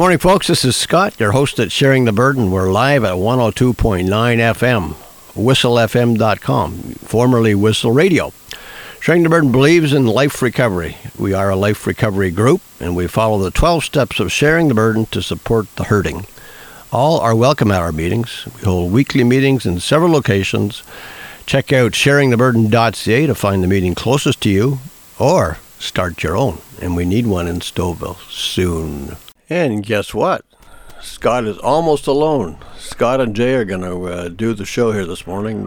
Morning, folks. This is Scott, your host at Sharing the Burden. We're live at 102.9 FM, whistlefm.com, formerly Whistle Radio. Sharing the Burden believes in life recovery. We are a life recovery group, and we follow the 12 steps of sharing the burden to support the hurting. All are welcome at our meetings. We hold weekly meetings in several locations. Check out sharingtheburden.ca to find the meeting closest to you, or start your own. And we need one in Stouffville soon. And guess what? Scott is almost alone. Scott and Jay are going to do the show here this morning.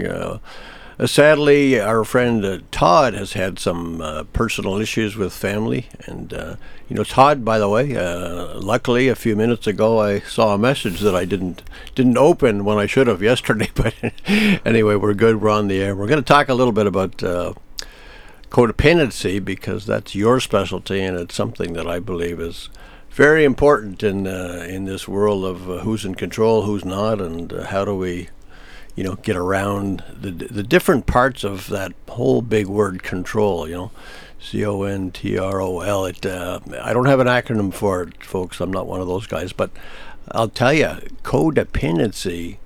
Sadly, our friend Todd has had some personal issues with family. And, Todd, by the way, luckily a few minutes ago I saw a message that I didn't open when I should have yesterday. But anyway, we're good. We're on the air. We're going to talk a little bit about codependency, because that's your specialty, and it's something that I believe is very important in this world of who's in control, who's not, and how do we, get around the different parts of that whole big word control. CONTROL. I don't have an acronym for it, folks. I'm not one of those guys, but I'll tell you, codependency,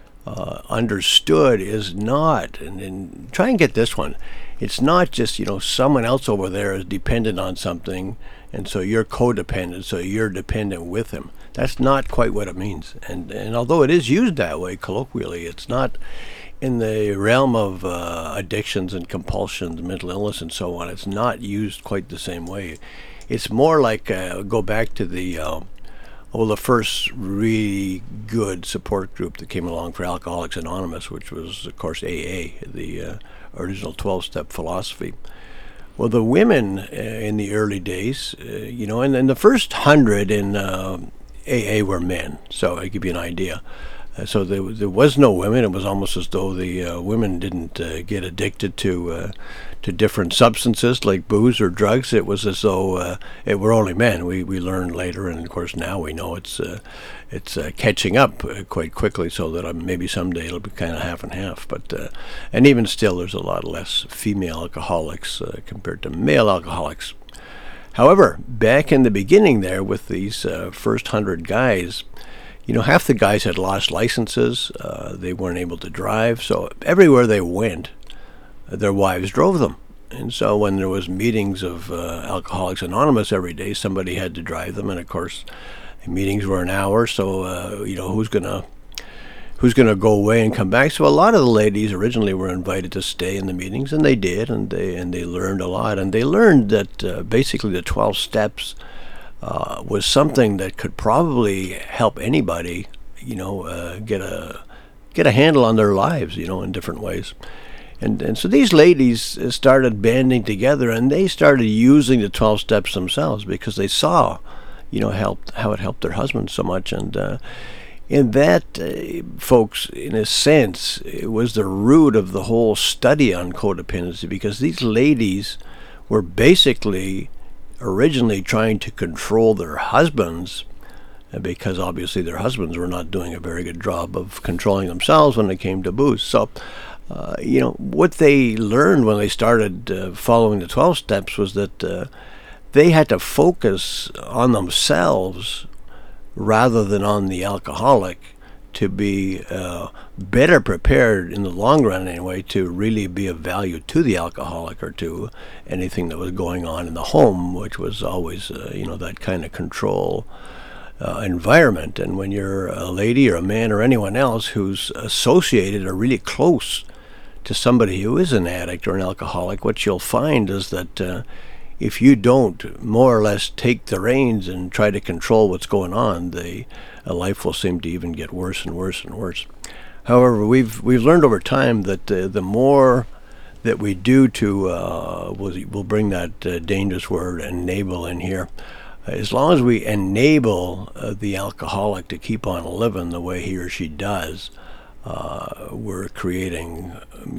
understood, is not, and try and get this one. It's not just, someone else over there is dependent on something, and so you're codependent, so you're dependent with him. That's not quite what it means. And although it is used that way colloquially, it's not in the realm of addictions and compulsions, mental illness and so on. It's not used quite the same way. It's more like, go back to the first really good support group that came along for Alcoholics Anonymous, which was, of course, AA, the original 12-step philosophy. Well, the women in the early days, and the first 100 in AA were men, so I give you an idea. So there was no women. It was almost as though the women didn't get addicted to different substances like booze or drugs. It was as though it were only men. We learned later, and of course now we know it's catching up quite quickly, so that maybe someday it'll be kind of half and half. But and even still, there's a lot less female alcoholics compared to male alcoholics. However, back in the beginning there with these first 100 guys, half the guys had lost licenses. They weren't able to drive. So everywhere they went, their wives drove them. And so when there was meetings of Alcoholics Anonymous every day, somebody had to drive them. And of course, meetings were an hour. So, who's gonna go away and come back? So a lot of the ladies originally were invited to stay in the meetings, and they did, and they learned a lot. And they learned that basically the 12 steps was something that could probably help anybody, get a handle on their lives, in different ways. And so these ladies started banding together, and they started using the 12 steps themselves because they saw, how it helped their husbands so much. And in that, folks, in a sense, it was the root of the whole study on codependency, because these ladies were basically originally trying to control their husbands, because obviously their husbands were not doing a very good job of controlling themselves when it came to booze. So, what they learned when they started following the 12 steps was that they had to focus on themselves rather than on the alcoholic to be better prepared in the long run anyway to really be of value to the alcoholic or to anything that was going on in the home, which was always, that kind of control environment. And when you're a lady or a man or anyone else who's associated or really close to somebody who is an addict or an alcoholic, what you'll find is that if you don't more or less take the reins and try to control what's going on, life will seem to even get worse and worse and worse. However, we've learned over time that the more that we do to, we'll bring that dangerous word enable in here, as long as we enable the alcoholic to keep on living the way he or she does, we're creating,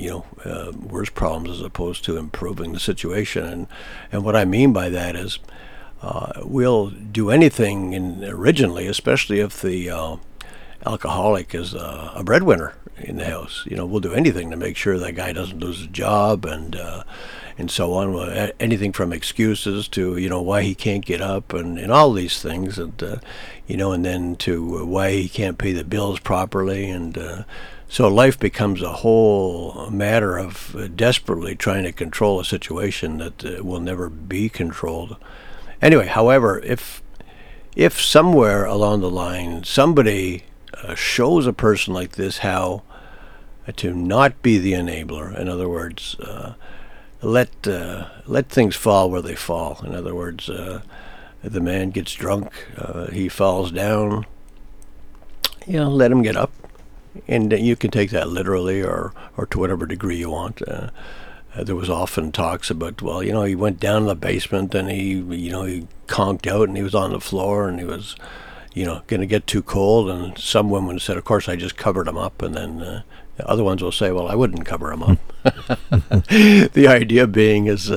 worse problems as opposed to improving the situation. And what I mean by that is we'll do anything originally, especially if the alcoholic is a breadwinner in the house. We'll do anything to make sure that guy doesn't lose his job, and so on. Anything from excuses to why he can't get up, and all these things, and then to why he can't pay the bills properly, and so life becomes a whole matter of desperately trying to control a situation that will never be controlled. Anyway, however, if somewhere along the line somebody shows a person like this how to not be the enabler, in other words, let things fall where they fall. In other words, the man gets drunk, he falls down, let him get up. And you can take that literally or to whatever degree you want. There was often talks about, he went down in the basement and he conked out and he was on the floor and he was, going to get too cold. And some women said, of course, I just covered him up. And then other ones will say, well, I wouldn't cover him up. The idea being is,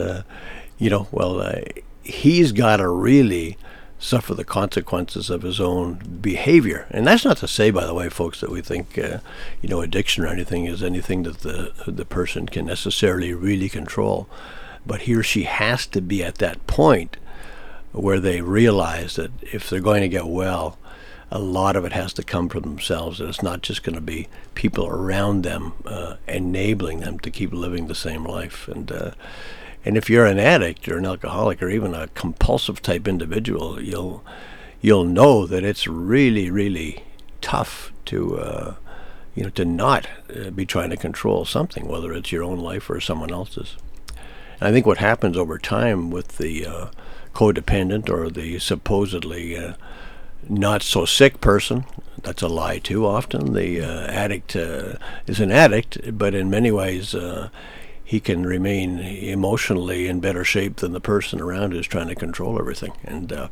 he's got to really suffer the consequences of his own behavior. And that's not to say, by the way, folks, that we think, addiction or anything is anything that the person can necessarily really control. But he or she has to be at that point where they realize that if they're going to get well, a lot of it has to come from themselves, and it's not just going to be people around them enabling them to keep living the same life. And if you're an addict or an alcoholic or even a compulsive type individual, you'll know that it's really, really tough to not be trying to control something, whether it's your own life or someone else's. And I think what happens over time with the codependent or the supposedly not so sick person, that's a lie too often. The addict is an addict, but in many ways he can remain emotionally in better shape than the person around who's trying to control everything. And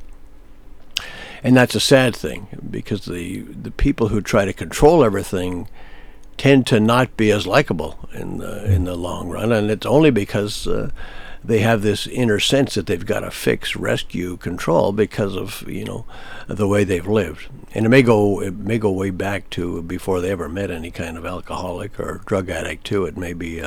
that's a sad thing, because the people who try to control everything tend to not be as likable in the long run. And it's only because they have this inner sense that they've got to fix, rescue, control because of the way they've lived. And it may go way back to before they ever met any kind of alcoholic or drug addict too. It may be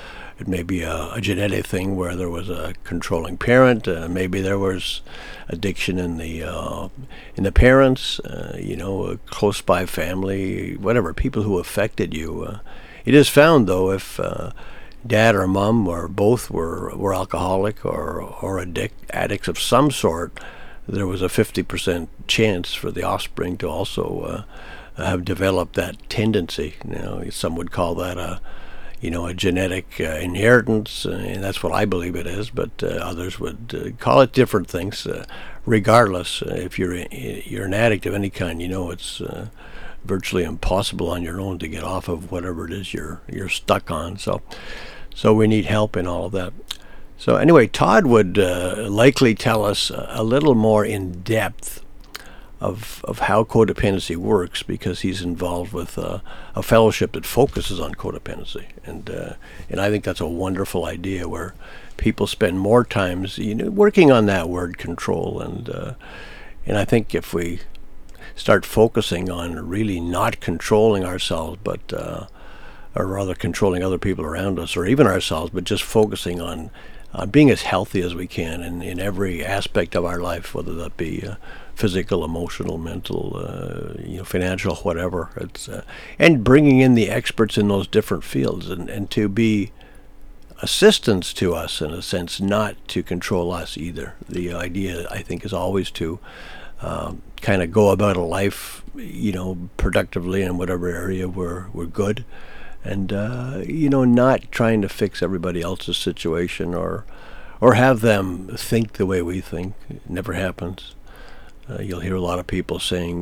a genetic thing where there was a controlling parent. Maybe there was addiction in the parents. A close by family, whatever, people who affected you. It is found though, if dad or mom or both were alcoholic or addicts of some sort, there was a 50% chance for the offspring to also have developed that tendency. Some would call that a genetic inheritance, and that's what I believe it is, but others would call it different things. Regardless, if you're an addict of any kind, it's virtually impossible on your own to get off of whatever it is you're stuck on. So we need help in all of that. So anyway, Todd would likely tell us a little more in depth of how codependency works, because he's involved with a fellowship that focuses on codependency, and I think that's a wonderful idea where people spend more times working on that word control, and I think if we start focusing on really not controlling ourselves, but or rather controlling other people around us or even ourselves, but just focusing on being as healthy as we can in every aspect of our life, whether that be physical, emotional, mental, financial, whatever. It's and bringing in the experts in those different fields and to be assistants to us in a sense, not to control us either. The idea, I think, is always to kind of go about a life, productively in whatever area we're good. And not trying to fix everybody else's situation or have them think the way we think. It never happens. You'll hear a lot of people saying,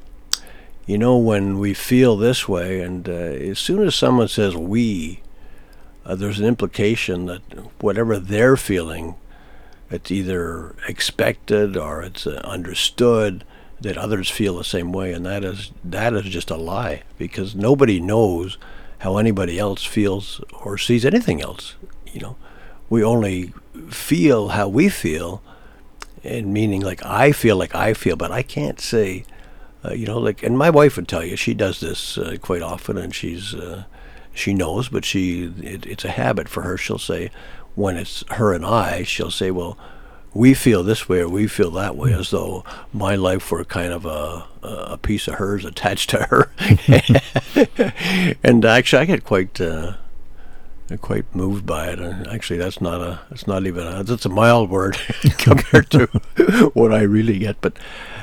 when we feel this way, and as soon as someone says we, there's an implication that whatever they're feeling, it's either expected or it's understood that others feel the same way, and that is just a lie, because nobody knows how anybody else feels or sees anything else. We only feel how we feel, and meaning like I feel, but I can't say Like, and my wife would tell you she does this quite often, and she knows, but it's a habit for her. She'll say, when it's her and I, she'll say, well, we feel this way or we feel that way, as though my life were kind of a piece of hers attached to her. And actually, I get quite moved by it. And actually, that's a mild word compared to what I really get. But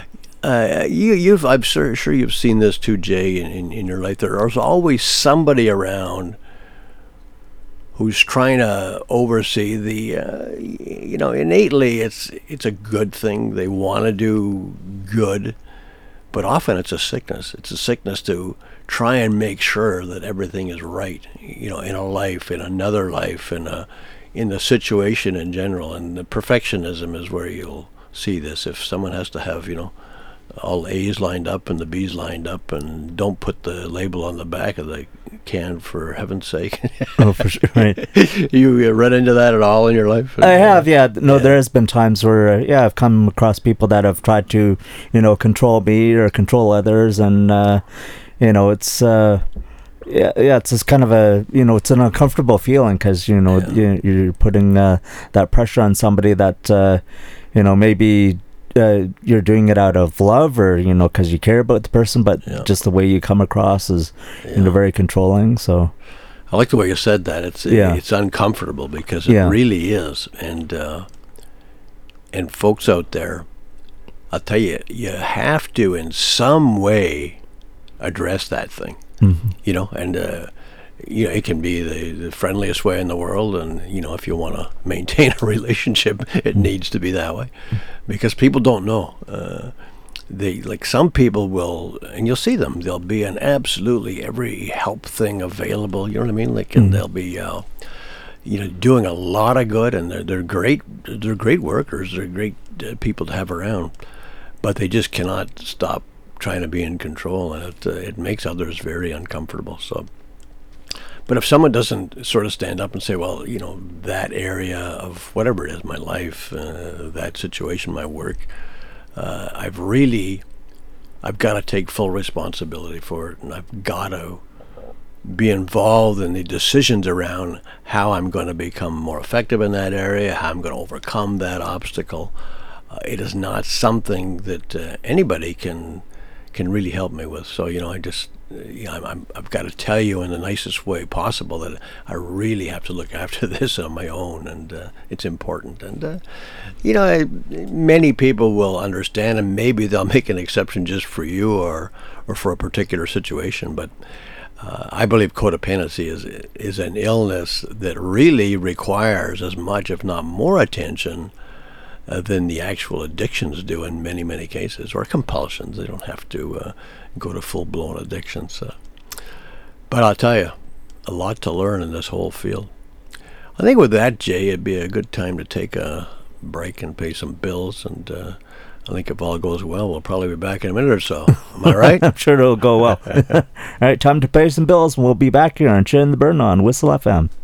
I'm sure you've seen this too, Jay, in your life. There's always somebody around who's trying to oversee innately it's a good thing. They want to do good, but often it's a sickness. It's a sickness to try and make sure that everything is right, in a life, in another life, in the situation in general. And the perfectionism is where you'll see this. If someone has to have, all A's lined up and the B's lined up, and don't put the label on the back of the can, for heaven's sake. Oh, for sure. Right. You run into that at all in your life? I have, yeah. No, there has been times where, I've come across people that have tried to, control me or control others, and, it's... it's just kind of it's an uncomfortable feeling because, you're putting that pressure on somebody that, maybe... you're doing it out of love or because you care about the person, but just the way you come across is very controlling. So I like the way you said that. It's uncomfortable because it really is. And folks out there, I'll tell you, you have to in some way address that thing. And it can be the friendliest way in the world, and if you want to maintain a relationship, it needs to be that way, because people don't know. Some people will, and you'll see them. They'll be in absolutely every help thing available. You know what I mean? And they'll be, doing a lot of good, and they're great. They're great workers. They're great people to have around, but they just cannot stop trying to be in control, and it makes others very uncomfortable. So. But if someone doesn't sort of stand up and say, well, that area of whatever it is, my life, that situation, my work, I've got to take full responsibility for it, and I've got to be involved in the decisions around how I'm going to become more effective in that area, how I'm going to overcome that obstacle. It is not something that anybody can really help me with. So, I've got to tell you in the nicest way possible that I really have to look after this on my own, and it's important. And many people will understand, and maybe they'll make an exception just for you or for a particular situation. But I believe codependency is an illness that really requires as much, if not more, attention than the actual addictions do in many, many cases, or compulsions. They don't have to go to full-blown addictions. But I'll tell you, a lot to learn in this whole field. I think with that, Jay, it'd be a good time to take a break and pay some bills. And I think if all goes well, we'll probably be back in a minute or so. Am I right? I'm sure it'll go well. All right, time to pay some bills, and we'll be back here on Sharing the Burden on Whistle FM.